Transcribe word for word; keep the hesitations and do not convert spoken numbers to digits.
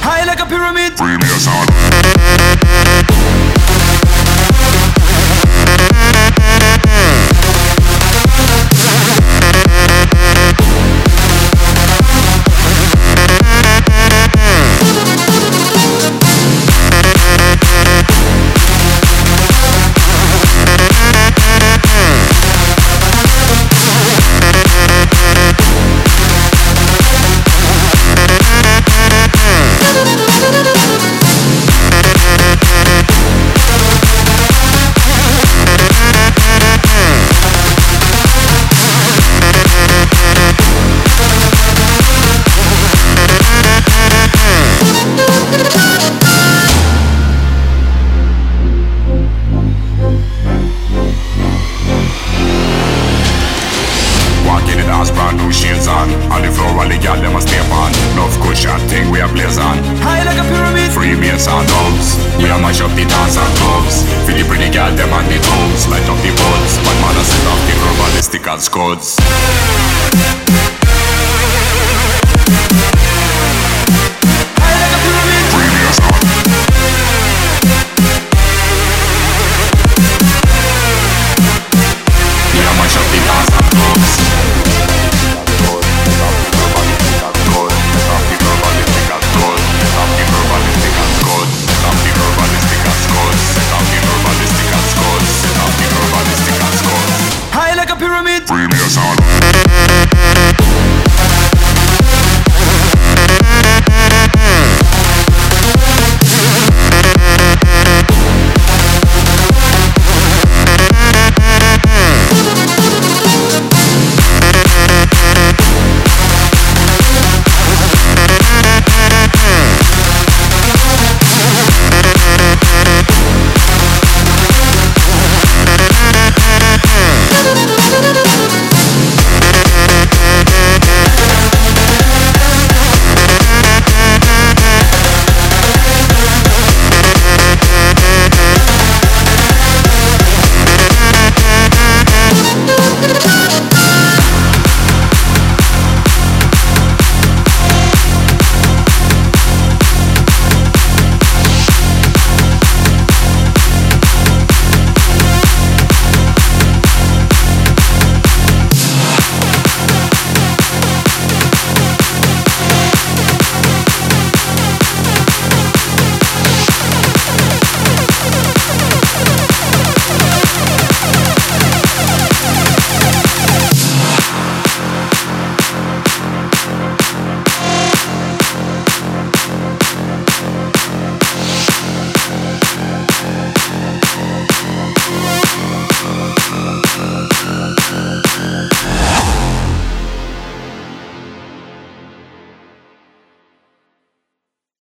high like a pyramid. Free me a sound. Brand new shades on. On the floor all the gal them a step on. Enough cushion thing we a blaze on. High like a pyramid. Free bass and drums. We a mash up the dance and clubs. Feel the pretty gal them on the toes. Light up the buds. But man a set off the ballistic and scuds.